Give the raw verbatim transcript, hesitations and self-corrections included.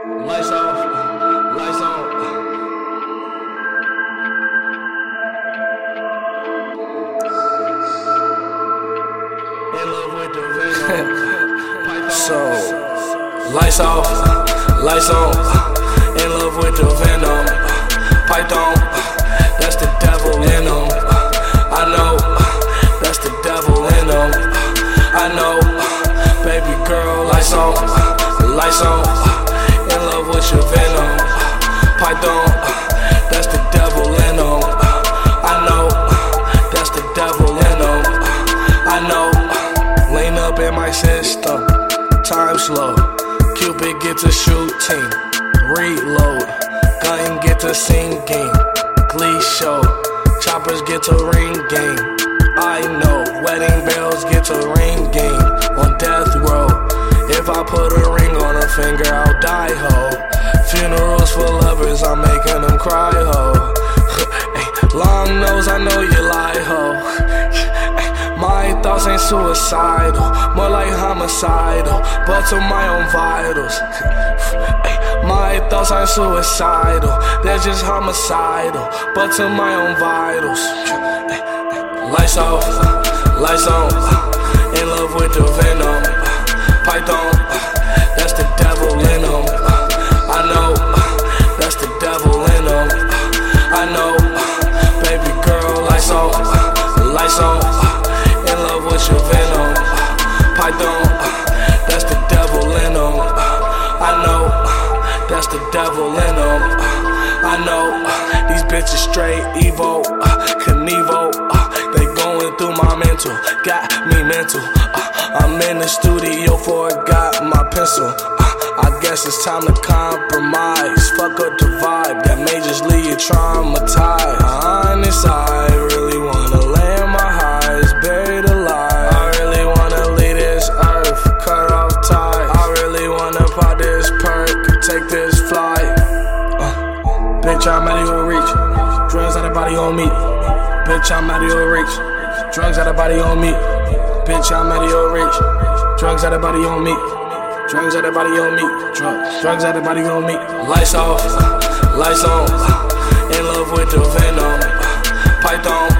Lights off, lights on. In love with the venom. So, lights off, lights on. In love with the venom. Python, that's the devil in them. I know, that's the devil in them. I know, baby girl, lights on, lights on. In love with your venom. Python, that's the devil in them. I know, that's the devil in them. I know, lean up in my system. Time slow. Cupid get to shooting. Reload. Gun get to singing. Glee show. Choppers get to ringing. I know, wedding bells get to ringing. On death row. If I put a ring on her finger, I'll die, ho. Funerals for lovers, I'm making them cry, ho. Long nose, I know you lie, ho. My thoughts ain't suicidal, more like homicidal, but to my own vitals. My thoughts aren't suicidal, they're just homicidal, but to my own vitals. Lights off, lights on, in love with the venom. Python, that's the devil in them. I know, that's the devil in them. I know, baby girl, lights on, lights on. In love with your venom. Python, that's the devil in them. I know, that's the devil in them. I know, these bitches straight evil, Knievel. They going through my mental, got me mental. I'm in the studio, forgot my pencil. Uh, I guess it's time to compromise. Fuck up the vibe that may just leave you traumatized. Honest, I really wanna land my highs, buried alive. I really wanna leave this earth, cut off ties. I really wanna pop this perk, take this flight. Uh, bitch, I'm out of your reach. Drugs out of body on me. Bitch, I'm out of your reach. Drugs out of body on me. Bitch, I'm out of your reach. Drugs out of body on me. Drugs out of body on me. Drugs, drugs out of body on me. Lights off, lights on. In love with the venom. Python,